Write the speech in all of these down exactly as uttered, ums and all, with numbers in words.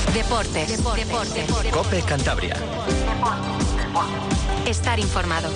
Deportes. Deportes. Deportes. COPE Cantabria. Estar informado.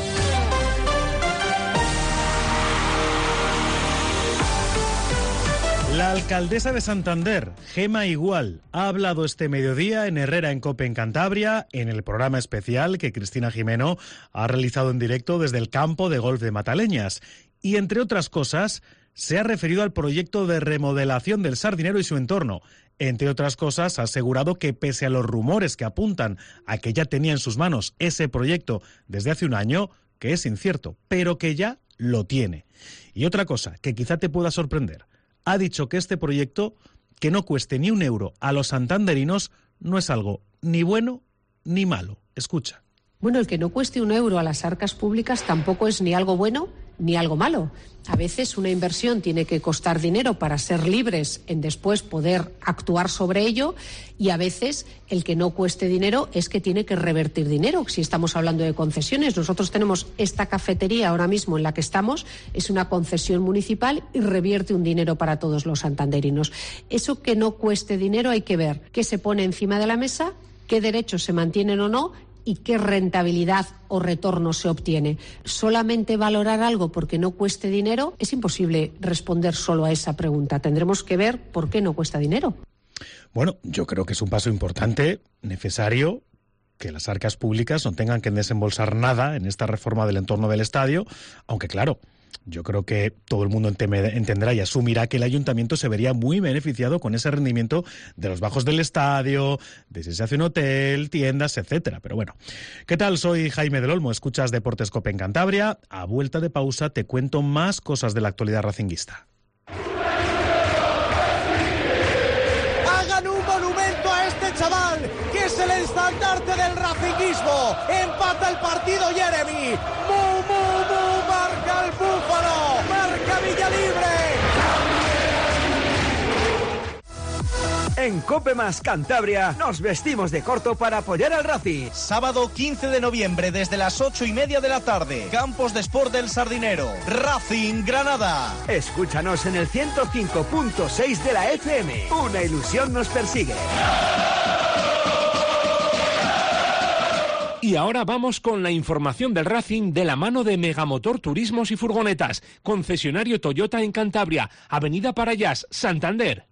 La alcaldesa de Santander, Gema Igual, ha hablado este mediodía en Herrera en COPE en Cantabria, en el programa especial que Cristina Jimeno ha realizado en directo desde el campo de golf de Mataleñas. Y, entre otras cosas, se ha referido al proyecto de remodelación del Sardinero y su entorno. Entre otras cosas, ha asegurado que, pese a los rumores que apuntan a que ya tenía en sus manos ese proyecto desde hace un año, que es incierto, pero que ya lo tiene. Y otra cosa que quizá te pueda sorprender. Ha dicho que este proyecto, que no cueste ni un euro a los santanderinos, no es algo ni bueno ni malo. Escucha. Bueno, el que no cueste un euro a las arcas públicas tampoco es ni algo bueno ni algo malo. A veces una inversión tiene que costar dinero para ser libres en después poder actuar sobre ello, y a veces el que no cueste dinero es que tiene que revertir dinero. Si estamos hablando de concesiones, nosotros tenemos esta cafetería ahora mismo en la que estamos, es una concesión municipal y revierte un dinero para todos los santanderinos. Eso que no cueste dinero hay que ver qué se pone encima de la mesa, qué derechos se mantienen o no, y qué rentabilidad o retorno se obtiene. Solamente valorar algo porque no cueste dinero, es imposible responder solo a esa pregunta. Tendremos que ver por qué no cuesta dinero. Bueno, yo creo que es un paso importante, necesario, que las arcas públicas no tengan que desembolsar nada en esta reforma del entorno del estadio, aunque claro, yo creo que todo el mundo entenderá y asumirá que el ayuntamiento se vería muy beneficiado con ese rendimiento de los bajos del estadio, de si se hace un hotel, tiendas, etcétera. Pero bueno, ¿qué tal? Soy Jaime del Olmo, escuchas Deportes COPE en Cantabria. A vuelta de pausa te cuento más cosas de la actualidad racinguista. Hagan un monumento a este chaval, que es el estandarte del racinguismo. Empata el partido Jeremy. ¡Mu, mu, mu! Marca el Búfalo, marca Villalibre. En COPE más Cantabria nos vestimos de corto para apoyar al Racing. Sábado quince de noviembre desde las ocho y media de la tarde. Campos de Sport del Sardinero. Racing Granada. Escúchanos en el ciento cinco punto seis de la F M. Una ilusión nos persigue. Y ahora vamos con la información del Racing de la mano de Megamotor Turismos y Furgonetas, concesionario Toyota en Cantabria, Avenida Parayas, Santander.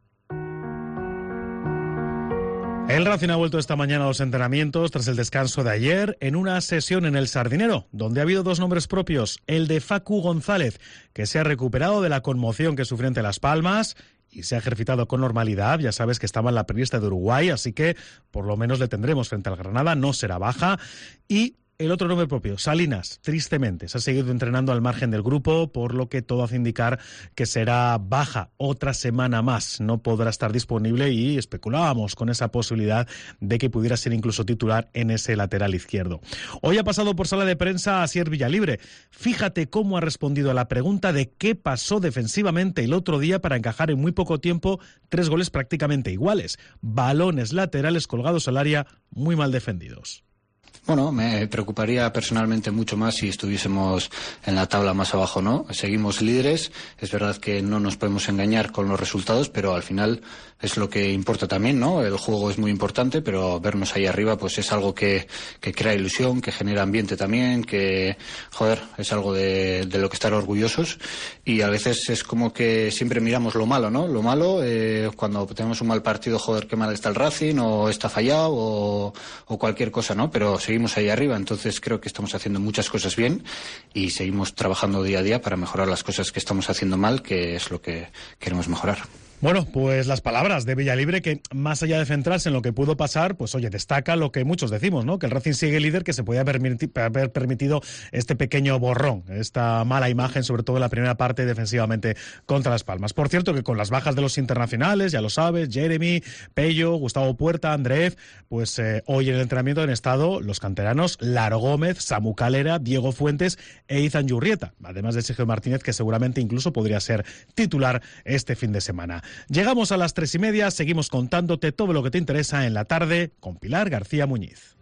El Racing ha vuelto esta mañana a los entrenamientos tras el descanso de ayer en una sesión en el Sardinero, donde ha habido dos nombres propios, el de Facu González, que se ha recuperado de la conmoción que sufrió ante Las Palmas y se ha ejercitado con normalidad. Ya sabes que estaba en la prelista de Uruguay, así que por lo menos le tendremos frente al Granada, no será baja. Y el otro nombre propio, Salinas, tristemente, se ha seguido entrenando al margen del grupo, por lo que todo hace indicar que será baja otra semana más. No podrá estar disponible y especulábamos con esa posibilidad de que pudiera ser incluso titular en ese lateral izquierdo. Hoy ha pasado por sala de prensa Asier Villalibre. Fíjate cómo ha respondido a la pregunta de qué pasó defensivamente el otro día para encajar en muy poco tiempo tres goles prácticamente iguales. Balones laterales colgados al área muy mal defendidos. Bueno, me preocuparía personalmente mucho más si estuviésemos en la tabla más abajo, ¿no? Seguimos líderes, es verdad que no nos podemos engañar con los resultados, pero al final es lo que importa también, ¿no? El juego es muy importante, pero vernos ahí arriba pues es algo que, que crea ilusión, que genera ambiente también, que, joder, es algo de, de lo que estar orgullosos, y a veces es como que siempre miramos lo malo, ¿no? Lo malo, eh, cuando tenemos un mal partido, joder, qué mal está el Racing, o está fallado, o, o cualquier cosa, ¿no? Pero seguimos ahí arriba, entonces creo que estamos haciendo muchas cosas bien y seguimos trabajando día a día para mejorar las cosas que estamos haciendo mal, que es lo que queremos mejorar. Bueno, pues las palabras de Villalibre, que más allá de centrarse en lo que pudo pasar, pues oye, destaca lo que muchos decimos, ¿no? Que el Racing sigue líder, que se podía permiti- haber permitido este pequeño borrón, esta mala imagen, sobre todo en la primera parte defensivamente contra Las Palmas. Por cierto, que con las bajas de los internacionales, ya lo sabes, Jeremy, Pello, Gustavo Puerta, Andreev, pues eh, hoy en el entrenamiento han estado los canteranos Laro Gómez, Samu Calera, Diego Fuentes e Izan Yurrieta, además de Sergio Martínez, que seguramente incluso podría ser titular este fin de semana. Llegamos a las tres y media, seguimos contándote todo lo que te interesa en la tarde con Pilar García Muñiz.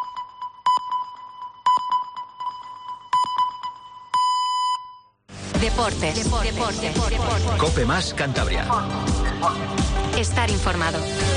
Deportes. Deportes. Deportes. Deportes. Deportes. Cope Más Cantabria. Estar informado.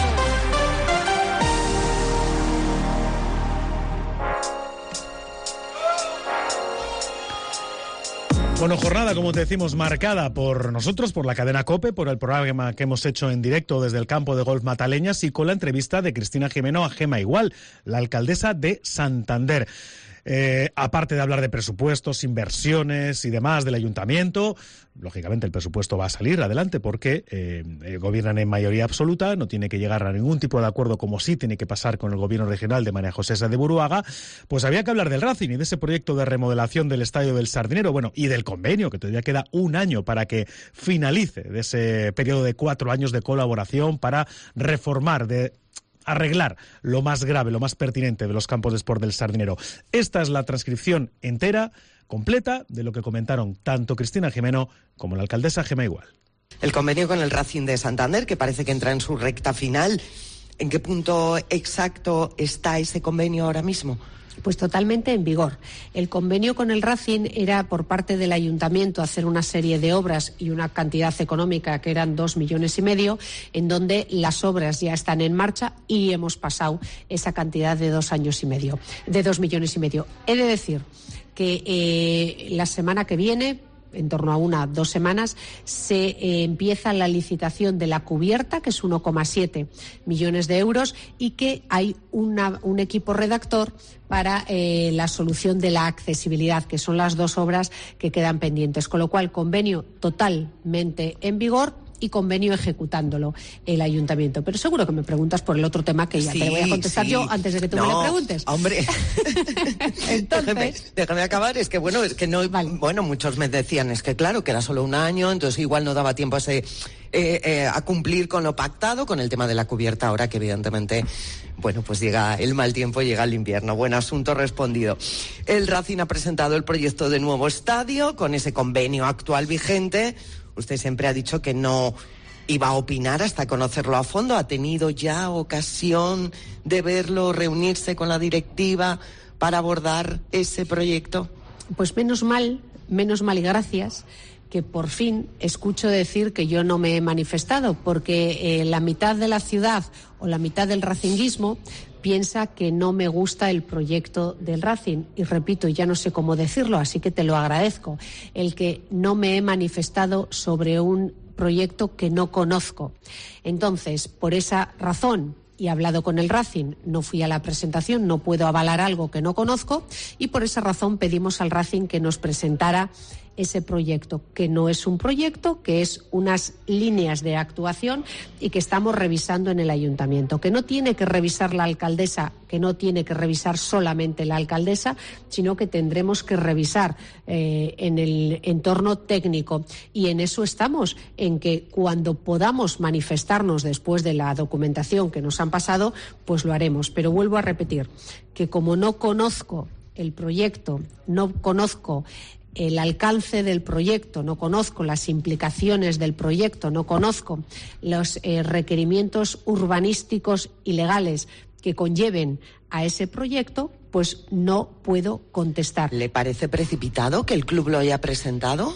Bueno, jornada, como te decimos, marcada por nosotros, por la cadena COPE, por el programa que hemos hecho en directo desde el campo de golf Mataleñas y con la entrevista de Cristina Jimeno a Gema Igual, la alcaldesa de Santander. Eh, aparte de hablar de presupuestos, inversiones y demás del ayuntamiento, lógicamente el presupuesto va a salir adelante porque eh, eh, gobiernan en mayoría absoluta, no tiene que llegar a ningún tipo de acuerdo como sí tiene que pasar con el gobierno regional de María José Sáenz de Buruaga. Pues había que hablar del Racing y de ese proyecto de remodelación del Estadio del Sardinero, bueno, y del convenio, que todavía queda un año para que finalice, de ese periodo de cuatro años de colaboración para reformar, de arreglar lo más grave, lo más pertinente de los campos de sport del Sardinero. Esta es la transcripción entera, completa, de lo que comentaron tanto Cristina Jimeno como la alcaldesa Gema Igual. El convenio con el Racing de Santander, que parece que entra en su recta final. ¿En qué punto exacto está ese convenio ahora mismo? Pues totalmente en vigor. El convenio con el Racing era por parte del ayuntamiento hacer una serie de obras y una cantidad económica que eran dos millones y medio, en donde las obras ya están en marcha y hemos pasado esa cantidad de dos años y medio, de dos millones y medio. He de decir que eh, la semana que viene, en torno a una, dos semanas, se eh, empieza la licitación de la cubierta, que es uno coma siete millones de euros, y que hay una, un equipo redactor para eh, la solución de la accesibilidad, que son las dos obras que quedan pendientes. Con lo cual, convenio totalmente en vigor y convenio ejecutándolo el ayuntamiento. Pero seguro que me preguntas por el otro tema que ya sí, te voy a contestar sí. yo antes de que tú no, me lo preguntes. Hombre, Entonces, déjame, déjame acabar. Es que bueno, es que no, vale. Bueno, muchos me decían es que claro que era solo un año, entonces igual no daba tiempo a ese eh, eh, a cumplir con lo pactado, con el tema de la cubierta. Ahora que evidentemente, bueno, pues llega el mal tiempo, llega el invierno. Buen asunto respondido. El Racing ha presentado el proyecto de nuevo estadio con ese convenio actual vigente. Usted siempre ha dicho que no iba a opinar hasta conocerlo a fondo. ¿Ha tenido ya ocasión de verlo, reunirse con la directiva para abordar ese proyecto? Pues menos mal, menos mal y gracias que por fin escucho decir que yo no me he manifestado, porque eh, la mitad de la ciudad o la mitad del racinguismo piensa que no me gusta el proyecto del Racing. Y repito, ya no sé cómo decirlo, así que te lo agradezco. El que no me he manifestado sobre un proyecto que no conozco. Entonces, por esa razón, y he hablado con el Racing, no fui a la presentación, no puedo avalar algo que no conozco, y por esa razón pedimos al Racing que nos presentara ese proyecto, que no es un proyecto, que es unas líneas de actuación y que estamos revisando en el ayuntamiento, que no tiene que revisar la alcaldesa, que no tiene que revisar solamente la alcaldesa, sino que tendremos que revisar eh, en el entorno técnico. Y en eso estamos, en que cuando podamos manifestarnos después de la documentación que nos han pasado, pues lo haremos. Pero vuelvo a repetir que como no conozco el proyecto, no conozco el alcance del proyecto, no conozco las implicaciones del proyecto, no conozco los eh, requerimientos urbanísticos y legales que conlleven a ese proyecto, pues no puedo contestar. ¿Le parece precipitado que el club lo haya presentado?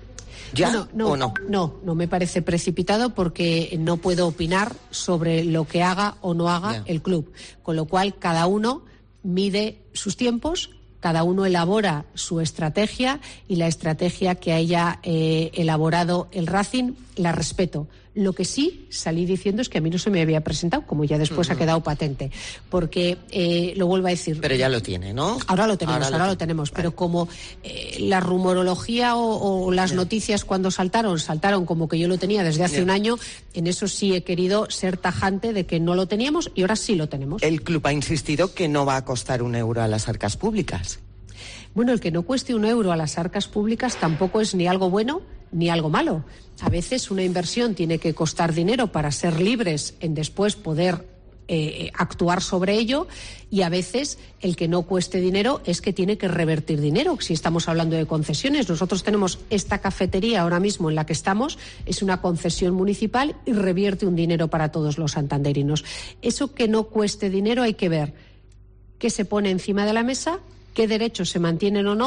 ¿Ya no, no, o no? No, no me parece precipitado porque no puedo opinar sobre lo que haga o no haga yeah. el club. Con lo cual, cada uno mide sus tiempos, cada uno elabora su estrategia y la estrategia que haya eh, elaborado el Racing la respeto. Lo que sí salí diciendo es que a mí no se me había presentado, como ya después uh-huh. ha quedado patente, porque eh, lo vuelvo a decir. Pero ya lo tiene, ¿no? Ahora lo tenemos, ahora, ahora lo, lo tenemos, vale. Pero como eh, la rumorología o, o las yeah. noticias cuando saltaron, saltaron como que yo lo tenía desde hace yeah. un año, en eso sí he querido ser tajante de que no lo teníamos y ahora sí lo tenemos. El club ha insistido que no va a costar un euro a las arcas públicas. Bueno, el que no cueste un euro a las arcas públicas tampoco es ni algo bueno ni algo malo. A veces una inversión tiene que costar dinero para ser libres en después poder eh, actuar sobre ello, y a veces el que no cueste dinero es que tiene que revertir dinero. Si estamos hablando de concesiones, nosotros tenemos esta cafetería ahora mismo en la que estamos, es una concesión municipal y revierte un dinero para todos los santanderinos. Eso que no cueste dinero hay que ver qué se pone encima de la mesa, qué derechos se mantienen o no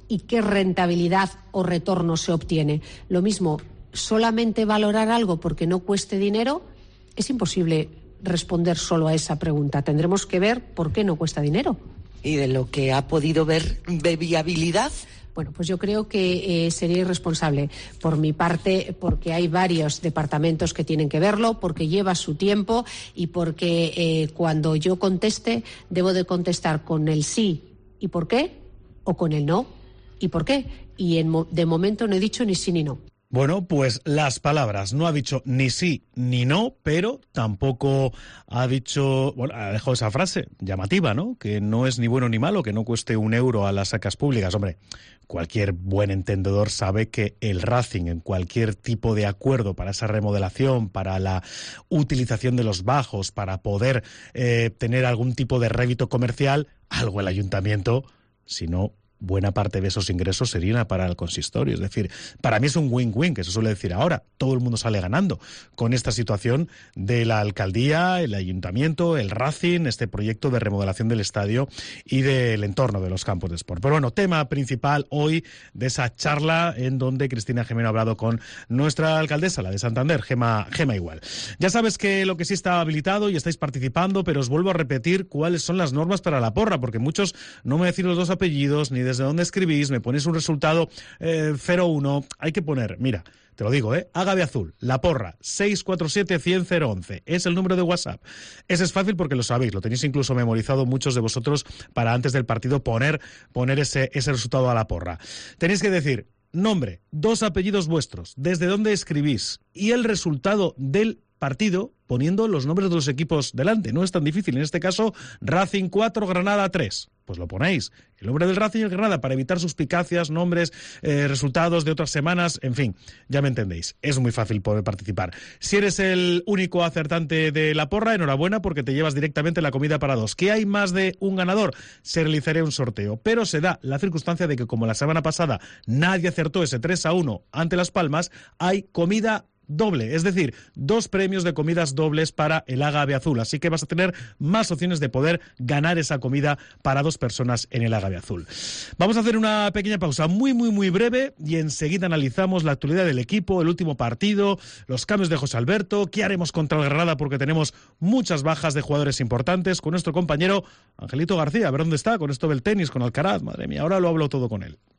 y qué rentabilidad o retorno se obtiene. Lo mismo, solamente valorar algo porque no cueste dinero, es imposible responder solo a esa pregunta. Tendremos que ver por qué no cuesta dinero. ¿Y de lo que ha podido ver de viabilidad? Bueno, pues yo creo que eh, sería irresponsable por mi parte, porque hay varios departamentos que tienen que verlo, porque lleva su tiempo y porque eh, cuando yo conteste debo de contestar con el sí y por qué o con el no y por qué. Y en, de momento no he dicho ni sí ni no. Bueno, pues las palabras. No ha dicho ni sí ni no, pero tampoco ha dicho, bueno, ha dejado esa frase llamativa, ¿no? Que no es ni bueno ni malo, que no cueste un euro a las arcas públicas. Hombre, cualquier buen entendedor sabe que el Racing, en cualquier tipo de acuerdo para esa remodelación, para la utilización de los bajos, para poder eh, tener algún tipo de rédito comercial, algo el ayuntamiento, si no, buena parte de esos ingresos serían para el consistorio. Es decir, para mí es un win-win, que se suele decir ahora. Todo el mundo sale ganando con esta situación de la alcaldía, el ayuntamiento, el Racing, este proyecto de remodelación del estadio y del entorno de los campos de sport. Pero bueno, tema principal hoy de esa charla en donde Cristina Jimeno ha hablado con nuestra alcaldesa, la de Santander, Gema, Gema Igual. Ya sabes que lo que sí está habilitado y estáis participando, pero os vuelvo a repetir cuáles son las normas para la porra, porque muchos no me decís los dos apellidos ni desde dónde escribís, me ponéis un resultado eh, cero uno, hay que poner, mira, te lo digo, ¿eh? Ágave Azul, La Porra, seis cuatro siete, cien, cero once, es el número de WhatsApp. Ese es fácil porque lo sabéis, lo tenéis incluso memorizado muchos de vosotros para antes del partido poner, poner ese, ese resultado a la porra. Tenéis que decir nombre, dos apellidos vuestros, desde dónde escribís y el resultado del partido poniendo los nombres de los equipos delante. No es tan difícil. En este caso, Racing cuatro, Granada tres. Pues lo ponéis. El nombre del Racing y el Granada para evitar suspicacias, nombres, eh, resultados de otras semanas. En fin, ya me entendéis. Es muy fácil poder participar. Si eres el único acertante de la porra, enhorabuena porque te llevas directamente la comida para dos. ¿Que hay más de un ganador? Se realizará un sorteo. Pero se da la circunstancia de que como la semana pasada nadie acertó ese tres a uno ante Las Palmas, hay comida doble, es decir, dos premios de comidas dobles para el Ágave Azul, así que vas a tener más opciones de poder ganar esa comida para dos personas en el Ágave Azul. Vamos a hacer una pequeña pausa muy muy muy breve y enseguida analizamos la actualidad del equipo, el último partido, los cambios de José Alberto, qué haremos contra el Granada porque tenemos muchas bajas de jugadores importantes con nuestro compañero Angelito García, a ver dónde está con esto del tenis, con Alcaraz, madre mía, ahora lo hablo todo con él.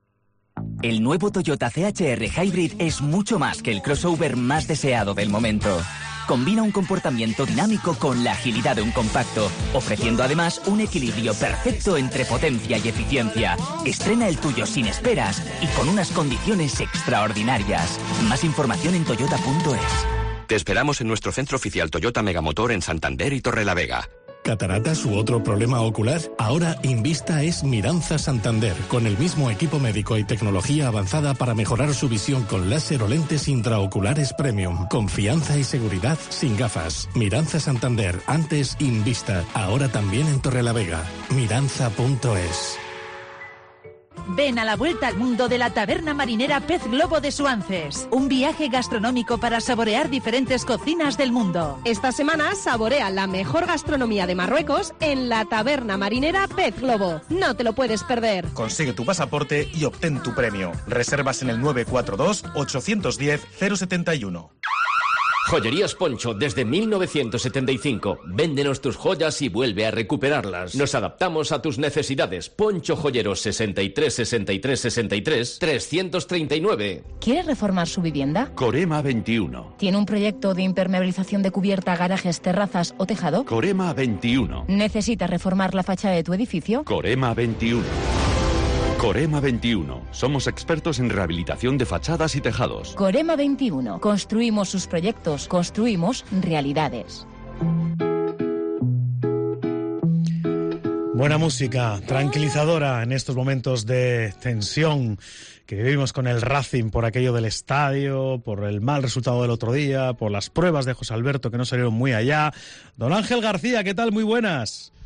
El nuevo Toyota C H R Hybrid es mucho más que el crossover más deseado del momento. Combina un comportamiento dinámico con la agilidad de un compacto, ofreciendo además un equilibrio perfecto entre potencia y eficiencia. Estrena el tuyo sin esperas y con unas condiciones extraordinarias. Más información en toyota punto es. Te esperamos en nuestro centro oficial Toyota Megamotor en Santander y Torrelavega. ¿Cataratas u otro problema ocular? Ahora Invista es Miranza Santander, con el mismo equipo médico y tecnología avanzada para mejorar su visión con láser o lentes intraoculares premium. Confianza y seguridad sin gafas. Miranza Santander, antes Invista, ahora también en Torrelavega. Miranza punto es. Ven a la vuelta al mundo de la taberna marinera Pez Globo de Suances. Un viaje gastronómico para saborear diferentes cocinas del mundo. Esta semana saborea la mejor gastronomía de Marruecos en la taberna marinera Pez Globo. No te lo puedes perder. Consigue tu pasaporte y obtén tu premio. Reservas en el nueve cuatro dos, ocho uno cero, cero siete uno. Joyerías Poncho, desde mil novecientos setenta y cinco. Véndenos tus joyas y vuelve a recuperarlas. Nos adaptamos a tus necesidades. Poncho Joyeros sesenta y tres, sesenta y tres, sesenta y tres, trescientos treinta y nueve. ¿Quiere reformar su vivienda? Corema veintiuno. ¿Tiene un proyecto de impermeabilización de cubierta, garajes, terrazas o tejado? Corema veintiuno. ¿Necesita reformar la fachada de tu edificio? Corema veintiuno. Corema veintiuno. Somos expertos en rehabilitación de fachadas y tejados. Corema veintiuno. Construimos sus proyectos, construimos realidades. Buena música, tranquilizadora en estos momentos de tensión que vivimos con el Racing por aquello del estadio, por el mal resultado del otro día, por las pruebas de José Alberto que no salieron muy allá. Don Ángel García, ¿qué tal? Muy buenas.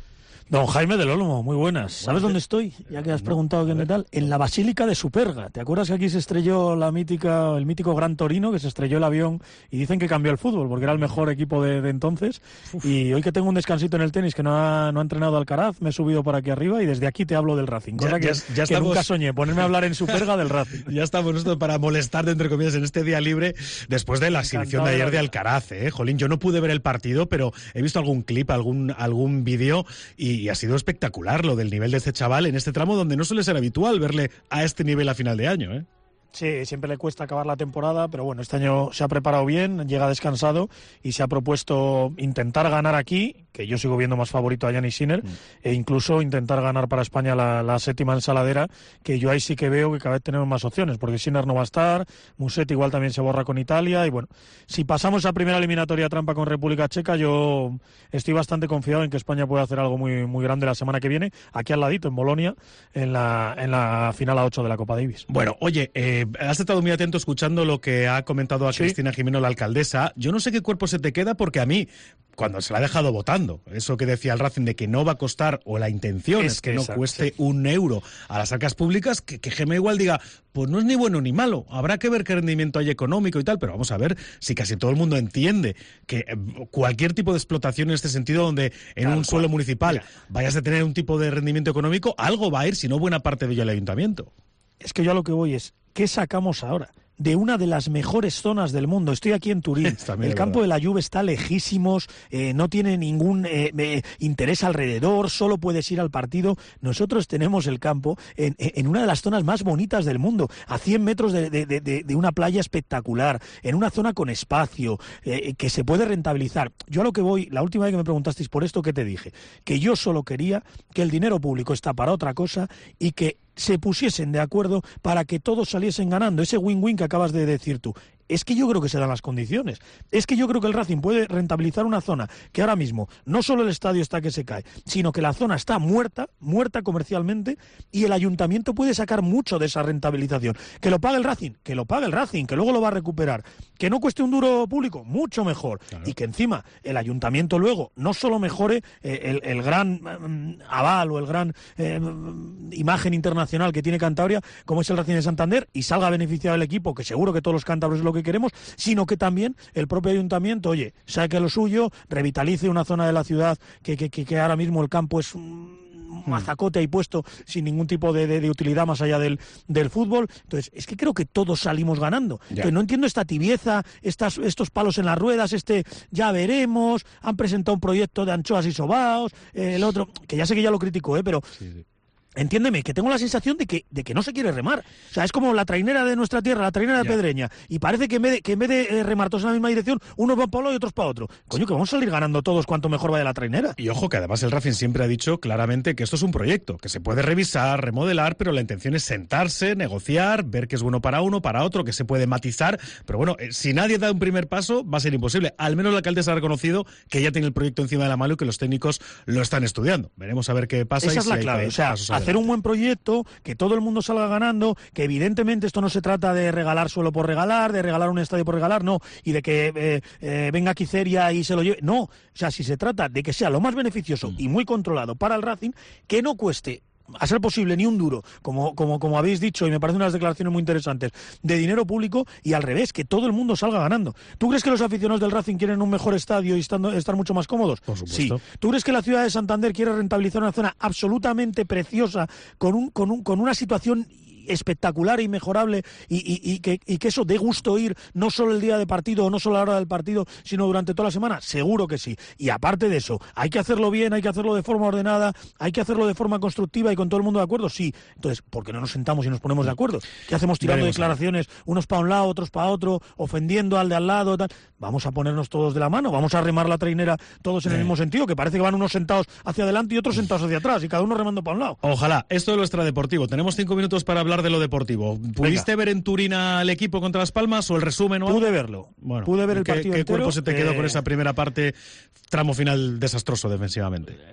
Don Jaime del Olmo, muy buenas. ¿Sabes dónde estoy? Ya que has preguntado qué tal. En la Basílica de Superga. ¿Te acuerdas que aquí se estrelló la mítica, el mítico Gran Torino, que se estrelló el avión y dicen que cambió el fútbol porque era el mejor equipo de, de entonces? Uf. Y hoy que tengo un descansito en el tenis que no ha, no ha entrenado Alcaraz, me he subido por aquí arriba y desde aquí te hablo del Racing. Cosa ya, que, ya, ya que estamos... nunca soñé, ponerme a hablar en Superga del Racing. Ya estamos nosotros para molestar, entre comillas, en este día libre después de la exhibición de ayer de Alcaraz. ¿eh? Jolín, yo no pude ver el partido, pero he visto algún clip, algún, algún vídeo y, y ha sido espectacular lo del nivel de este chaval en este tramo donde no suele ser habitual verle a este nivel a final de año, ¿eh? Sí, siempre le cuesta acabar la temporada, pero bueno, este año se ha preparado bien, llega descansado y se ha propuesto intentar ganar aquí, que yo sigo viendo más favorito a Jannik Sinner, mm. e incluso intentar ganar para España la, la séptima ensaladera, que yo ahí sí que veo que cada vez tenemos más opciones, porque Sinner no va a estar, Musetti igual también se borra con Italia, y bueno, si pasamos esa primera eliminatoria trampa con República Checa, yo estoy bastante confiado en que España pueda hacer algo muy, muy grande la semana que viene, aquí al ladito, en Bolonia, en la, en la final a ocho de la Copa Davis. Bueno, oye, eh, has estado muy atento escuchando lo que ha comentado a ¿Sí? Cristina Jimeno, la alcaldesa. Yo no sé qué cuerpo se te queda porque a mí, cuando se la ha dejado votando, eso que decía el Racing de que no va a costar, o la intención es, es que exacto, no cueste sí. un euro a las arcas públicas, que, que Gema igual diga, pues no es ni bueno ni malo, habrá que ver qué rendimiento hay económico y tal, pero vamos a ver si casi todo el mundo entiende que cualquier tipo de explotación en este sentido, donde en Tal un cual. suelo municipal Mira. vayas a tener un tipo de rendimiento económico, algo va a ir, si no buena parte de ello al ayuntamiento. Es que yo a lo que voy es, ¿qué sacamos ahora? De una de las mejores zonas del mundo. Estoy aquí en Turín. El campo de la Juve está lejísimos, eh, no tiene ningún eh, eh, interés alrededor, solo puedes ir al partido. Nosotros tenemos el campo en, en una de las zonas más bonitas del mundo, a cien metros de, de, de, de una playa espectacular, en una zona con espacio, eh, que se puede rentabilizar. Yo a lo que voy, la última vez que me preguntasteis por esto, ¿qué te dije? Que yo solo quería que el dinero público está para otra cosa y que se pusiesen de acuerdo para que todos saliesen ganando, ese win-win que acabas de decir tú. Es que yo creo que se dan las condiciones. Es que yo creo que el Racing puede rentabilizar una zona que ahora mismo no solo el estadio está que se cae, sino que la zona está muerta, muerta comercialmente, y el ayuntamiento puede sacar mucho de esa rentabilización. Que lo pague el Racing, que lo pague el Racing, que luego lo va a recuperar. Que no cueste un duro público, mucho mejor. Claro. Y que encima el ayuntamiento luego no solo mejore eh, el, el gran eh, aval o el gran eh, imagen internacional que tiene Cantabria, como es el Racing de Santander, y salga beneficiado el equipo, que seguro que todos los cántabros es lo que queremos, sino que también el propio ayuntamiento, oye, saque lo suyo, revitalice una zona de la ciudad que, que, que, que ahora mismo el campo es un mazacote ahí puesto sin ningún tipo de, de, de utilidad más allá del, del fútbol. Entonces, es que creo que todos salimos ganando. Que no entiendo esta tibieza, estas, estos palos en las ruedas, este ya veremos, han presentado un proyecto de anchoas y sobaos, eh, el otro, que ya sé que ya lo critico, eh, pero... Sí, sí. Entiéndeme, que tengo la sensación de que de que no se quiere remar. O sea, es como la trainera de nuestra tierra, la trainera de Pedreña. Y parece que en vez de, que en vez de eh, remar todos en la misma dirección, unos van para un lado y otros para otro. Coño, que vamos a salir ganando todos cuanto mejor vaya la trainera. Y ojo, que además el Racing siempre ha dicho claramente que esto es un proyecto, que se puede revisar, remodelar, pero la intención es sentarse, negociar, ver qué es bueno para uno, para otro, que se puede matizar. Pero bueno, eh, si nadie da un primer paso, va a ser imposible. Al menos la alcaldesa ha reconocido que ya tiene el proyecto encima de la mano y que los técnicos lo están estudiando. Veremos a ver qué pasa. Esa y es si la hay clave. que, o sea, hacer un buen proyecto, que todo el mundo salga ganando, que evidentemente esto no se trata de regalar suelo por regalar, de regalar un estadio por regalar, no, y de que eh, eh, venga Quiceria y se lo lleve, no, o sea, si se trata de que sea lo más beneficioso y muy controlado para el Racing, que no cueste a ser posible ni un duro, como, como, como habéis dicho, y me parecen unas declaraciones muy interesantes, de dinero público, y al revés, que todo el mundo salga ganando. ¿Tú crees que los aficionados del Racing quieren un mejor estadio y estando, estar mucho más cómodos? Por supuesto. Sí. ¿Tú crees que la ciudad de Santander quiere rentabilizar una zona absolutamente preciosa, con, un, con, un, con una situación espectacular e inmejorable, y, y, y, que, y que eso dé gusto ir no solo el día de partido o no solo a la hora del partido, sino durante toda la semana? Seguro que sí. Y aparte de eso, hay que hacerlo bien, hay que hacerlo de forma ordenada, hay que hacerlo de forma constructiva y con todo el mundo de acuerdo, sí. Entonces, ¿por qué no nos sentamos y nos ponemos de acuerdo? ¿Qué hacemos tirando Veremos declaraciones, unos para un lado, otros para otro, ofendiendo al de al lado, tal? Vamos a ponernos todos de la mano, vamos a remar la trainera todos en el mismo sentido, que parece que van unos sentados hacia adelante y otros sentados hacia atrás, y cada uno remando para un lado. Ojalá. Esto es lo extradeportivo. Tenemos cinco minutos para hablar de lo deportivo. ¿Pudiste Venga. ver en Turín al equipo contra Las Palmas o el resumen o algo? Pude verlo. Bueno, pude ver el ¿qué, partido ¿Qué entero? cuerpo se te quedó eh... con esa primera parte, tramo final desastroso defensivamente?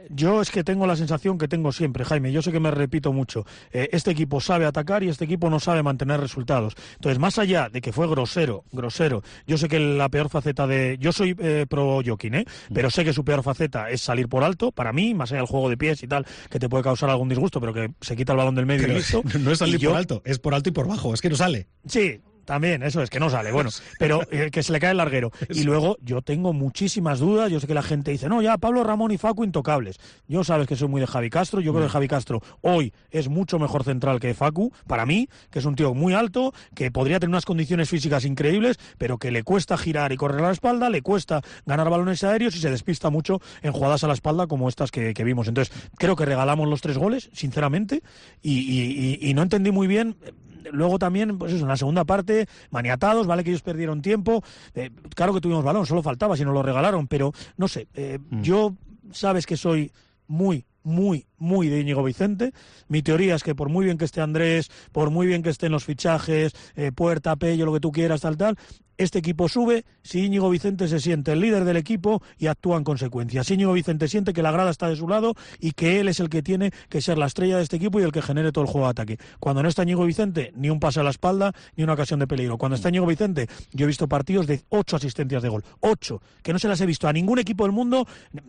yo es que tengo la sensación que tengo siempre, Jaime, yo sé que me repito mucho, eh, este equipo sabe atacar y este equipo no sabe mantener resultados. Entonces, más allá de que fue grosero, grosero, yo sé que la peor faceta de... Yo soy eh, pro Joaquín, ¿eh? Pero sé que su peor faceta es salir por alto, para mí, más allá del juego de pies y tal, que te puede causar algún disgusto, pero que se quita el balón del medio pero y listo. No es salir y yo... por alto, es por alto y por bajo, es que no sale. Sí. También, eso es, que no sale, bueno, pero eh, que se le cae el larguero. Y luego yo tengo muchísimas dudas, yo sé que la gente dice, no, ya Pablo Ramón y Facu intocables. Yo sabes que soy muy de Javi Castro, yo creo que Javi Castro hoy es mucho mejor central que Facu, para mí, que es un tío muy alto, que podría tener unas condiciones físicas increíbles, pero que le cuesta girar y correr a la espalda, le cuesta ganar balones aéreos y se despista mucho en jugadas a la espalda como estas que, que vimos. Entonces, creo que regalamos los tres goles, sinceramente, y, y, y, y no entendí muy bien... Luego también, pues eso, en la segunda parte, maniatados, vale que ellos perdieron tiempo, eh, claro que tuvimos balón, solo faltaba si nos lo regalaron, pero no sé, eh, mm. yo sabes que soy muy, muy, muy de Íñigo Vicente. Mi teoría es que por muy bien que esté Andrés, por muy bien que estén los fichajes, eh, Puerta, Pello, lo que tú quieras, tal, tal, este equipo sube si Íñigo Vicente se siente el líder del equipo y actúa en consecuencia. Si Íñigo Vicente siente que la grada está de su lado y que él es el que tiene que ser la estrella de este equipo y el que genere todo el juego de ataque. Cuando no está Íñigo Vicente, ni un pase a la espalda, ni una ocasión de peligro. Cuando está Íñigo Vicente, yo he visto partidos de ocho asistencias de gol. Ocho, que no se las he visto a ningún equipo del mundo.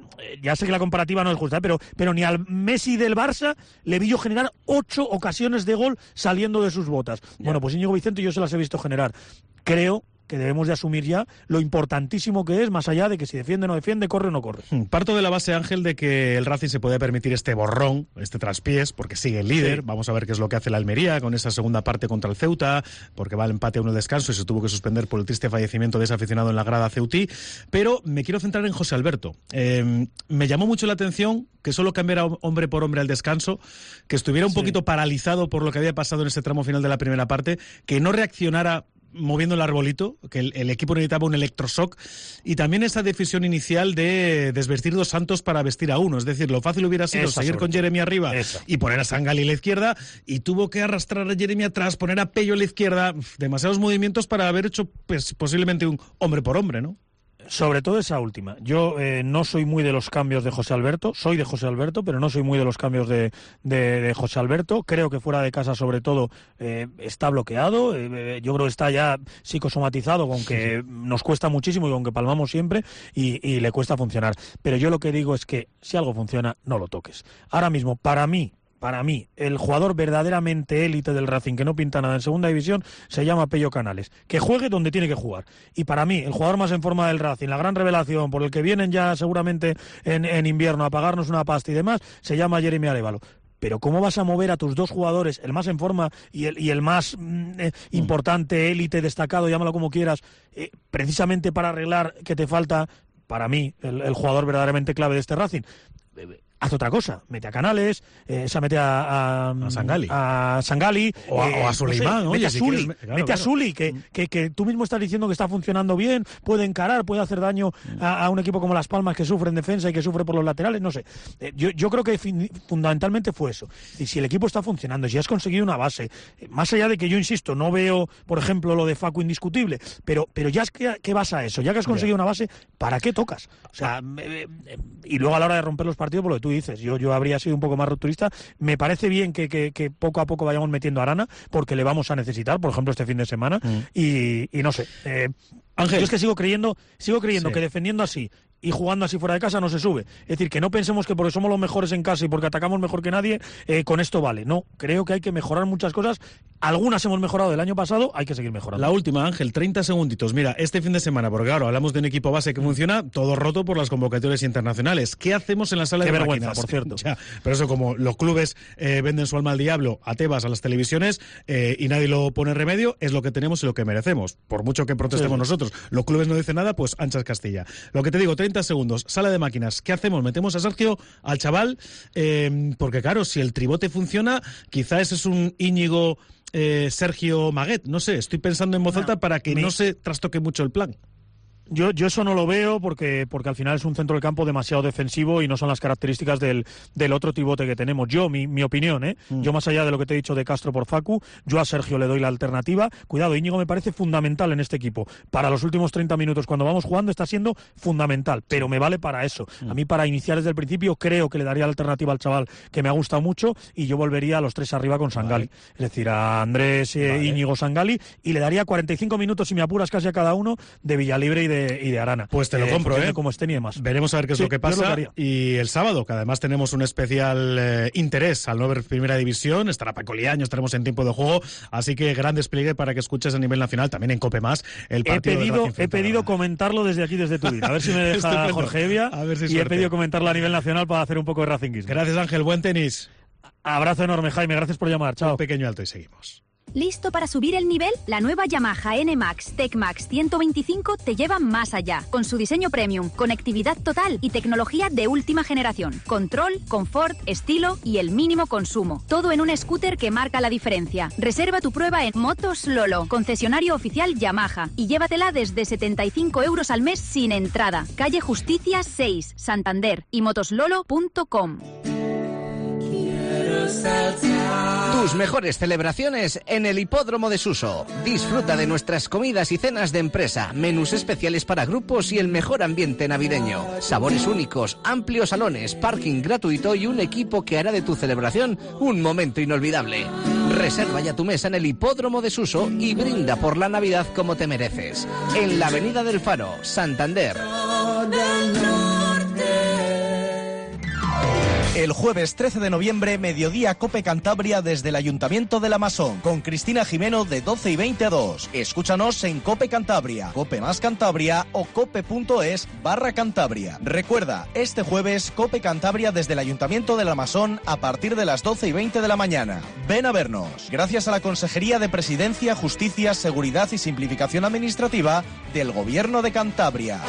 Ya sé que la comparativa no es justa, pero, pero ni al Messi del Barça le vi yo generar ocho ocasiones de gol saliendo de sus botas. Yeah. Bueno, pues Íñigo Vicente yo se las he visto generar. Creo que debemos de asumir ya lo importantísimo que es, más allá de que si defiende o no defiende, corre o no corre. Parto de la base, Ángel, de que el Racing se puede permitir este borrón, este traspiés, porque sigue el líder. Sí. Vamos a ver qué es lo que hace la Almería con esa segunda parte contra el Ceuta, porque va al empate a uno de descanso y se tuvo que suspender por el triste fallecimiento de ese aficionado en la grada ceutí. Pero me quiero centrar en José Alberto. Eh, me llamó mucho la atención que solo cambiara hombre por hombre al descanso, que estuviera un sí. poquito paralizado por lo que había pasado en ese tramo final de la primera parte, que no reaccionara moviendo el arbolito, que el, el equipo necesitaba un electroshock, y también esa decisión inicial de desvestir dos santos para vestir a uno. Es decir, lo fácil hubiera sido esa seguir con Jeremy arriba esa. y poner a Sangali a la izquierda, y tuvo que arrastrar a Jeremy atrás, poner a Pello a la izquierda. Demasiados movimientos para haber hecho pues, posiblemente un hombre por hombre, ¿no? Sobre todo esa última. Yo eh, no soy muy de los cambios de José Alberto, soy de José Alberto, pero no soy muy de los cambios de, de, de José Alberto. Creo que fuera de casa, sobre todo, eh, está bloqueado. Eh, yo creo que está ya psicosomatizado, con que nos cuesta muchísimo y con que palmamos siempre y, y le cuesta funcionar. Pero yo lo que digo es que si algo funciona, no lo toques. Ahora mismo, para mí, Para mí, el jugador verdaderamente élite del Racing, que no pinta nada en segunda división, se llama Pello Canales. Que juegue donde tiene que jugar. Y para mí, el jugador más en forma del Racing, la gran revelación, por el que vienen ya seguramente en, en invierno a pagarnos una pasta y demás, se llama Jeremy Arévalo. Pero ¿cómo vas a mover a tus dos jugadores, el más en forma y el, y el más mm, eh, importante, élite, destacado, llámalo como quieras, eh, precisamente para arreglar que te falta, para mí, el, el jugador verdaderamente clave de este Racing? Haz otra cosa, mete a Canales, eh, esa mete a, a, a Sangali, a Sangali o a, eh, o a Suleimán, no sé, oye, mete a si Suli, quieres, claro, mete claro. a Suli, que, que, que tú mismo estás diciendo que está funcionando bien, puede encarar, puede hacer daño a, a un equipo como Las Palmas que sufre en defensa y que sufre por los laterales, no sé. Eh, yo, yo creo que fin, fundamentalmente fue eso. Y si el equipo está funcionando, si has conseguido una base, eh, más allá de que yo insisto, no veo, por ejemplo, lo de Facu indiscutible, pero, pero ya es que, que vas a eso, ya que has conseguido yeah. una base, ¿para qué tocas? O sea, eh, eh, y luego a la hora de romper los partidos, por lo que tú dices, yo, yo habría ha sido un poco más rupturista. Me parece bien que, que, que poco a poco vayamos metiendo a Arana, porque le vamos a necesitar, por ejemplo, este fin de semana, mm. y, y no sé. Eh, Ángel, yo es que sigo creyendo, sigo creyendo sí. que defendiendo así y jugando así fuera de casa no se sube. Es decir, que no pensemos que porque somos los mejores en casa y porque atacamos mejor que nadie, eh, con esto vale. No, creo que hay que mejorar muchas cosas. Algunas hemos mejorado del año pasado, hay que seguir mejorando. La última, Ángel, treinta segunditos. Mira, este fin de semana, porque claro, hablamos de un equipo base que funciona, todo roto por las convocatorias internacionales. ¿Qué hacemos en la sala Qué de vergüenza, máquinas? por cierto. Ya, pero eso, como los clubes eh, venden su alma al diablo a Tebas, a las televisiones, eh, y nadie lo pone remedio, es lo que tenemos y lo que merecemos. Por mucho que protestemos sí. nosotros. Los clubes no dicen nada, pues anchas Castilla. Lo que te digo, treinta segundos, sala de máquinas. ¿Qué hacemos? Metemos a Sergio, al chaval, eh, porque claro, si el tribote funciona, quizá ese es un Íñigo eh, Sergio Maguet, no sé, estoy pensando en voz alta no, para que mi... no se trastoque mucho el plan. Yo, yo eso no lo veo porque, porque al final es un centro del campo demasiado defensivo y no son las características del, del otro tribote que tenemos. Yo, mi, mi opinión, ¿eh? Mm. Yo más allá de lo que te he dicho de Castro por Facu, yo a Sergio le doy la alternativa. Cuidado, Íñigo me parece fundamental en este equipo. Para los últimos treinta minutos cuando vamos jugando está siendo fundamental, pero me vale para eso. Mm. A mí para iniciar desde el principio creo que le daría la alternativa al chaval que me ha gustado mucho y yo volvería a los tres arriba con Sangali. Vale. Es decir, a Andrés, eh, vale. Íñigo, Sangali, y le daría cuarenta y cinco minutos, si me apuras, casi a cada uno de Villalibre y de y de Arana. Pues te lo eh, compro, ¿eh? Como estén y demás. Veremos a ver qué es sí, lo que pasa. Lo y el sábado, que además tenemos un especial eh, interés al no ver Primera División, estará Paco Liaño, estaremos en tiempo de juego, así que gran despliegue para que escuches a nivel nacional, también en Cope Más, el partido. He pedido, he pedido comentarlo desde aquí, desde Turín. A ver si me deja Jorge Evia. A ver si y suerte. He pedido comentarlo a nivel nacional para hacer un poco de racinguismo. Gracias, Ángel. Buen tenis. Abrazo enorme, Jaime. Gracias por llamar. Chao. Un pequeño alto y seguimos. ¿Listo para subir el nivel? La nueva Yamaha N Max Tech Max ciento veinticinco te lleva más allá, con su diseño premium, conectividad total y tecnología de última generación. Control, confort, estilo y el mínimo consumo. Todo en un scooter que marca la diferencia. Reserva tu prueba en Motos Lolo, concesionario oficial Yamaha, y llévatela desde setenta y cinco euros al mes sin entrada. Calle Justicia seis, Santander, y motoslolo punto com. Tus mejores celebraciones en el Hipódromo de Suso. Disfruta de nuestras comidas y cenas de empresa, menús especiales para grupos y el mejor ambiente navideño. Sabores únicos, amplios salones, parking gratuito y un equipo que hará de tu celebración un momento inolvidable. Reserva ya tu mesa en el Hipódromo de Suso y brinda por la Navidad como te mereces. En la Avenida del Faro, Santander. El jueves trece de noviembre, mediodía Cope Cantabria desde el Ayuntamiento de La Masón, con Cristina Jimeno de doce y veinte a dos. Escúchanos en Cope Cantabria, Cope Más Cantabria o cope.es barra Cantabria. Recuerda, este jueves Cope Cantabria desde el Ayuntamiento de La Masón a partir de las doce y veinte de la mañana. Ven a vernos. Gracias a la Consejería de Presidencia, Justicia, Seguridad y Simplificación Administrativa del Gobierno de Cantabria.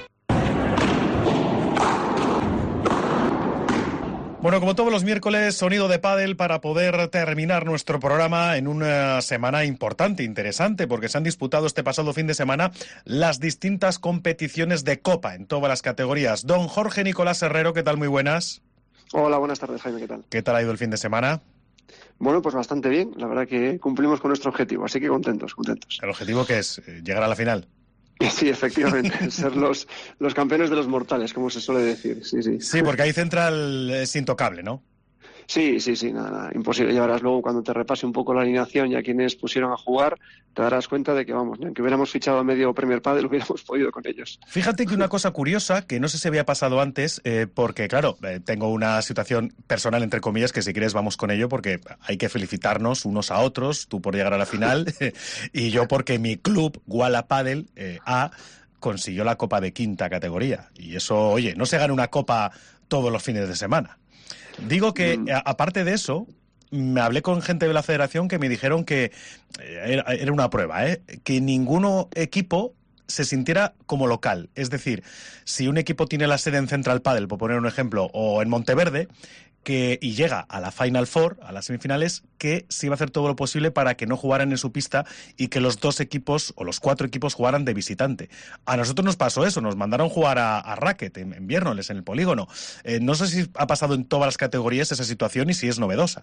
Bueno, como todos los miércoles, sonido de pádel para poder terminar nuestro programa en una semana importante, interesante, porque se han disputado este pasado fin de semana las distintas competiciones de Copa en todas las categorías. Don Jorge Nicolás Herrero, ¿qué tal? Muy buenas. Hola, buenas tardes, Jaime, ¿qué tal? ¿Qué tal ha ido el fin de semana? Bueno, pues bastante bien. La verdad que cumplimos con nuestro objetivo, así que contentos, contentos. ¿El objetivo qué es? ¿Llegar a la final? Sí, efectivamente, ser los, los campeones de los mortales, como se suele decir. Sí, sí. Sí, porque ahí Central es intocable, ¿no? Sí, sí, sí, nada, nada, imposible. Ya verás luego cuando te repase un poco la alineación y a quienes pusieron a jugar, te darás cuenta de que, vamos, ni aunque hubiéramos fichado a medio Premier Padel, hubiéramos podido con ellos. Fíjate que una cosa curiosa, que no sé si había pasado antes, eh, porque, claro, eh, tengo una situación personal, entre comillas, que si quieres vamos con ello, porque hay que felicitarnos unos a otros, tú por llegar a la final, y yo porque mi club, Guala Padel eh, A, consiguió la Copa de quinta categoría. Y eso, oye, no se gana una Copa todos los fines de semana. Digo que, mm. aparte de eso, me hablé con gente de la federación que me dijeron que era, era una prueba, ¿eh? Que ninguno equipo se sintiera como local. Es decir, si un equipo tiene la sede en Central Padel, por poner un ejemplo, o en Monteverde, que y llega a la Final Four, a las semifinales, que se iba a hacer todo lo posible para que no jugaran en su pista y que los dos equipos o los cuatro equipos jugaran de visitante. A nosotros nos pasó eso, nos mandaron jugar a, a Racket en, en Viernoles, en el polígono. Eh, no sé si ha pasado en todas las categorías esa situación y si es novedosa.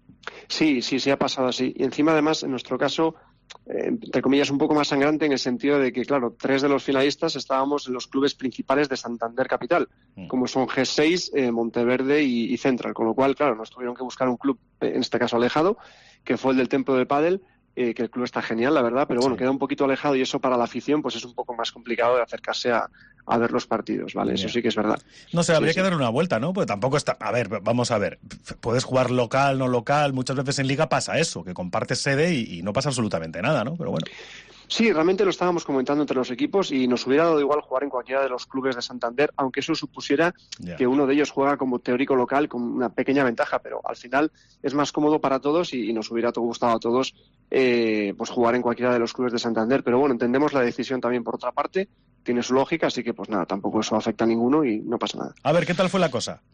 Sí, sí, sí ha pasado así. Y encima, además, en nuestro caso, eh, entre comillas, un poco más sangrante en el sentido de que, claro, tres de los finalistas estábamos en los clubes principales de Santander Capital, mm. como son G seis, eh, Monteverde y, y Central, con lo cual, claro, nos tuvieron que buscar un club, en este caso alejado, que fue el del Templo del Pádel, eh, que el club está genial, la verdad, pero bueno, sí. queda un poquito alejado y eso para la afición pues es un poco más complicado de acercarse a, a ver los partidos, ¿vale? Bien. Eso sí que es verdad. No sé, habría sí, que sí. darle una vuelta, ¿no? Porque tampoco está... A ver, vamos a ver, puedes jugar local, no local, muchas veces en Liga pasa eso, que compartes sede y, y no pasa absolutamente nada, ¿no? Pero bueno... Sí, realmente lo estábamos comentando entre los equipos y nos hubiera dado igual jugar en cualquiera de los clubes de Santander, aunque eso supusiera yeah. que uno de ellos juega como teórico local con una pequeña ventaja, pero al final es más cómodo para todos y, y nos hubiera gustado a todos eh, pues jugar en cualquiera de los clubes de Santander. Pero bueno, entendemos la decisión también por otra parte, tiene su lógica, así que pues nada, tampoco eso afecta a ninguno y no pasa nada. A ver, ¿qué tal fue la cosa?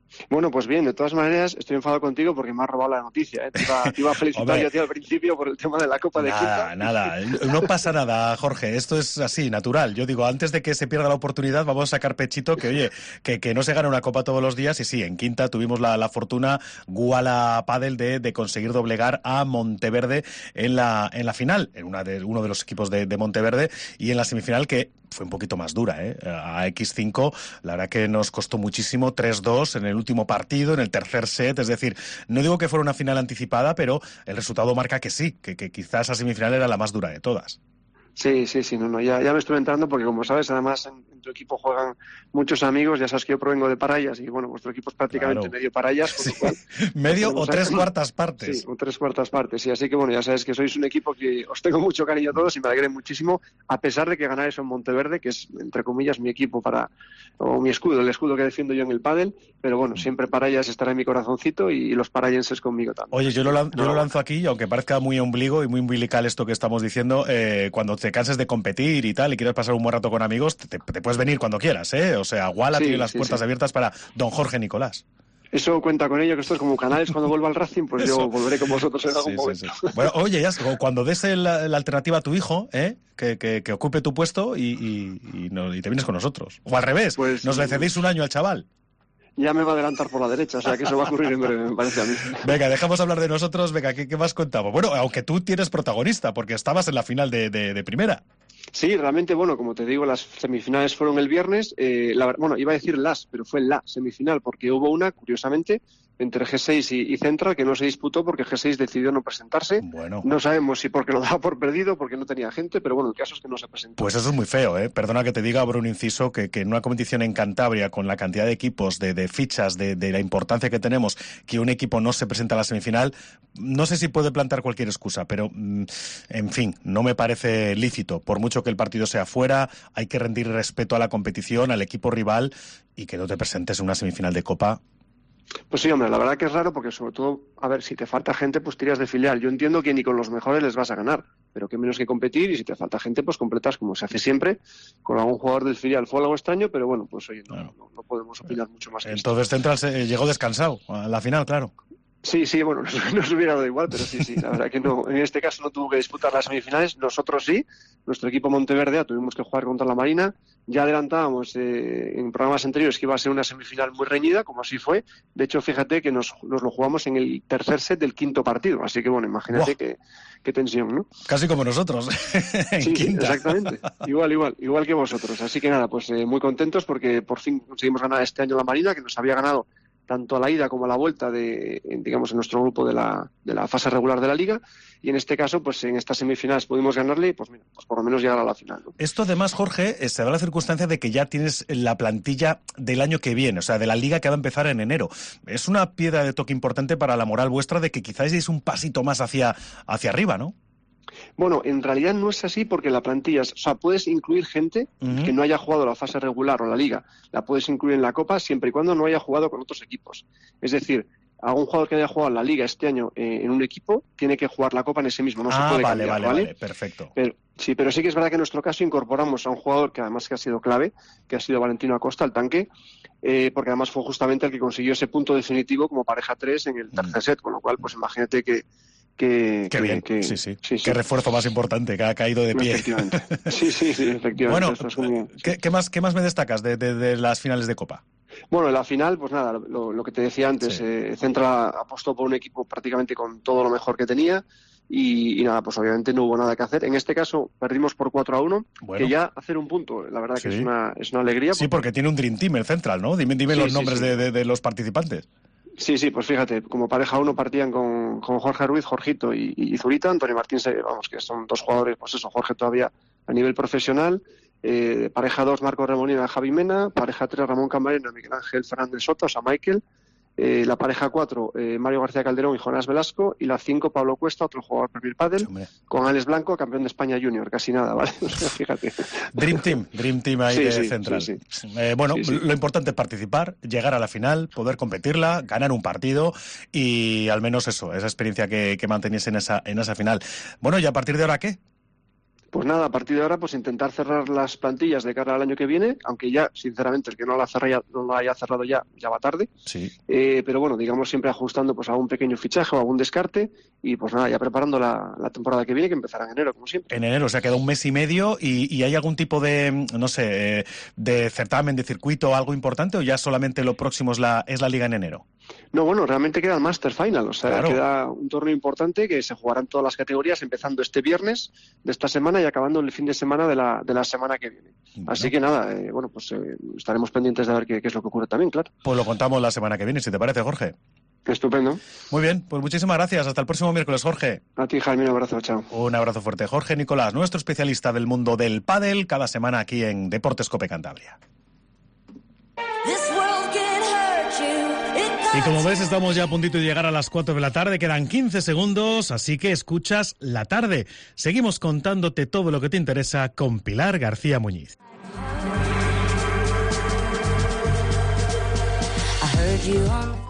Bueno, pues bien, de todas maneras, estoy enfadado contigo porque me has robado la noticia. ¿eh? Te, iba, te iba a felicitar yo a ti al principio por el tema de la Copa de Quinta. Nada, nada, no pasa nada, Jorge, esto es así, natural. Yo digo, antes de que se pierda la oportunidad, vamos a sacar pechito que, oye, que, que no se gana una Copa todos los días. Y sí, en Quinta tuvimos la, la fortuna, Guala Padel, de, de conseguir doblegar a Monteverde en la, en la final, en una de, uno de los equipos de, de Monteverde, y en la semifinal que fue un poquito más dura, ¿eh? A equis cinco, la verdad que nos costó muchísimo, tres dos en el último partido, en el tercer set, es decir, no digo que fuera una final anticipada, pero el resultado marca que sí, que, que quizás esa semifinal era la más dura de todas. Sí, sí, sí, no, no, ya, ya me estoy entrando porque como sabes, además en, en tu equipo juegan muchos amigos, ya sabes que yo provengo de Parayas y bueno, vuestro equipo es prácticamente claro. medio Parayas, con lo cual... medio o tres aquí. cuartas partes. Sí, o tres cuartas partes, sí, así que bueno, ya sabes que sois un equipo que os tengo mucho cariño a todos y me alegré muchísimo, a pesar de que ganáis en Monteverde, que es, entre comillas, mi equipo para, o mi escudo, el escudo que defiendo yo en el pádel, pero bueno, siempre Parayas estará en mi corazoncito y, y los parayenses conmigo también. Oye, yo lo, lan- yo lo lanzo aquí, y aunque parezca muy ombligo y muy umbilical esto que estamos diciendo, eh, cuando te canses de competir y tal, y quieres pasar un buen rato con amigos, te, te puedes venir cuando quieras, ¿eh? O sea, Guala sí, tiene las sí, puertas sí. abiertas para don Jorge Nicolás. Eso cuenta con ello, que esto es como Canales cuando vuelva al Racing, pues Eso. yo volveré con vosotros en algún sí, momento. Sí, sí. Bueno, oye, ya, cuando des el, la alternativa a tu hijo, ¿eh? que, que, que ocupe tu puesto y, y, y, no, y te vienes con nosotros. O al revés, pues, nos le cedéis un año al chaval. Ya me va a adelantar por la derecha, o sea que eso va a ocurrir en breve, me parece a mí. Venga, dejamos hablar de nosotros, venga, ¿qué, qué más contamos? Bueno, aunque tú tienes protagonista, porque estabas en la final de, de, de primera. Sí, realmente, bueno, como te digo, las semifinales fueron el viernes. Eh, la, bueno, iba a decir las, pero fue la semifinal, porque hubo una, curiosamente, entre G seis y, y Central, que no se disputó porque G seis decidió no presentarse. Bueno. No sabemos si porque lo daba por perdido, porque no tenía gente, pero bueno, el caso es que no se presentó. Pues eso es muy feo, ¿eh? Perdona que te diga, abro un inciso, que, que en una competición en Cantabria, con la cantidad de equipos, de, de fichas, de, de la importancia que tenemos, que un equipo no se presenta a la semifinal, no sé si puede plantar cualquier excusa, pero, en fin, no me parece lícito. Por mucho que el partido sea fuera, hay que rendir respeto a la competición, al equipo rival, y que no te presentes en una semifinal de Copa. Pues sí, hombre, la verdad que es raro porque sobre todo, a ver, si te falta gente, pues tiras de filial. Yo entiendo que ni con los mejores les vas a ganar, pero que menos que competir, y si te falta gente, pues completas como se hace siempre, con algún jugador del filial. Fue algo extraño, pero bueno, pues oye, no, claro. no, no podemos opinar mucho más. Entonces Central se, llegó descansado a la final, claro. Sí, sí, bueno, nos, nos hubiera dado igual, pero sí, sí, la verdad que no, en este caso no tuvo que disputar las semifinales, nosotros sí, nuestro equipo Monteverde tuvimos que jugar contra la Marina, ya adelantábamos eh, en programas anteriores que iba a ser una semifinal muy reñida, como así fue, de hecho fíjate que nos, nos lo jugamos en el tercer set del quinto partido, así que bueno, imagínate qué, qué tensión, ¿no? Casi como nosotros, en sí, quinta. Exactamente, igual, igual, igual que vosotros, así que nada, pues eh, muy contentos porque por fin conseguimos ganar este año la Marina, que nos había ganado tanto a la ida como a la vuelta de, digamos, en nuestro grupo de la, de la fase regular de la Liga, y en este caso, pues en estas semifinales pudimos ganarle, pues mira, pues por lo menos llegar a la final, ¿no? Esto además, Jorge, se da la circunstancia de que ya tienes la plantilla del año que viene, o sea, de la Liga que va a empezar en enero. Es una piedra de toque importante para la moral vuestra de que quizás deis un pasito más hacia, hacia arriba, ¿no? Bueno, en realidad no es así porque la plantilla, o sea, puedes incluir gente uh-huh. que no haya jugado la fase regular o la Liga, la puedes incluir en la Copa siempre y cuando no haya jugado con otros equipos. Es decir, algún jugador que haya jugado la Liga este año eh, en un equipo tiene que jugar la Copa en ese mismo, no ah, se puede vale, cambiar, vale, ¿vale? vale, perfecto. Pero, sí, pero sí que es verdad que en nuestro caso incorporamos a un jugador que además que ha sido clave, que ha sido Valentino Acosta, el tanque, eh, porque además fue justamente el que consiguió ese punto definitivo como pareja tres en el tercer mm. set, con lo cual, pues imagínate que Que, Qué que, bien, que, sí, sí. sí, sí. Qué refuerzo más importante, que ha caído de pie. Efectivamente. Sí, sí, sí, efectivamente. Bueno, Esto es como... ¿qué, ¿qué, más, ¿qué más me destacas de, de, de las finales de Copa? Bueno, en la final, pues nada, lo, lo que te decía antes, sí. eh, Central apostó por un equipo prácticamente con todo lo mejor que tenía y, y nada, pues obviamente no hubo nada que hacer. En este caso perdimos por cuatro a uno, bueno. que ya hacer un punto, la verdad sí. que es una, es una alegría. Sí, porque... porque tiene un Dream Team el Central, ¿no? Dime, dime sí, los sí, nombres sí. De, de, de los participantes. Sí, sí, pues fíjate, como pareja uno partían con, con Jorge Ruiz, Jorgito y, y Zurita, Antonio Martín, vamos, que son dos jugadores, pues eso, Jorge todavía a nivel profesional, eh, pareja dos, Marco Remolina, Javi Mena, pareja tres, Ramón Camarena, Miguel Ángel Fernández Soto, o sea, Michael, eh, la pareja cuatro, eh, Mario García Calderón y Jonás Velasco, y la cinco, Pablo Cuesta, otro jugador perfil pádel, con Alex Blanco, campeón de España Junior, casi nada, ¿vale? O sea, fíjate. Dream Team, Dream Team ahí sí, de sí, Central. Sí, sí. Eh, bueno, sí, sí. lo importante es participar, llegar a la final, poder competirla, ganar un partido y al menos eso, esa experiencia que, que mantenéis en esa, en esa final. Bueno, ¿y a partir de ahora qué? Pues nada, a partir de ahora, pues intentar cerrar las plantillas de cara al año que viene, aunque ya, sinceramente, el que no la, cerraya, no la haya cerrado ya, ya va tarde. Sí. Eh, pero bueno, digamos siempre ajustando pues a un pequeño fichaje o algún descarte y pues nada, ya preparando la, la temporada que viene, que empezará en enero, como siempre. En enero, o sea, queda un mes y medio y, y ¿hay algún tipo de, no sé, de certamen, de circuito, algo importante o ya solamente lo próximo es la, es la liga en enero? No, bueno, realmente queda el Master Final, o sea, claro. Queda un torneo importante que se jugará en todas las categorías, empezando este viernes de esta semana y acabando el fin de semana de la, de la semana que viene. Bueno. Así que nada, eh, bueno, pues eh, estaremos pendientes de ver qué, qué es lo que ocurre también, claro. Pues lo contamos la semana que viene, si te parece, Jorge. Estupendo. Muy bien, pues muchísimas gracias. Hasta el próximo miércoles, Jorge. A ti, Jaime, un abrazo, chao. Un abrazo fuerte. Jorge Nicolás, nuestro especialista del mundo del pádel, cada semana aquí en Deportes Cope Cantabria. Y como ves, estamos ya a puntito de llegar a las cuatro de la tarde, quedan quince segundos, así que escuchas La Tarde. Seguimos contándote todo lo que te interesa con Pilar García Muñiz. I heard you on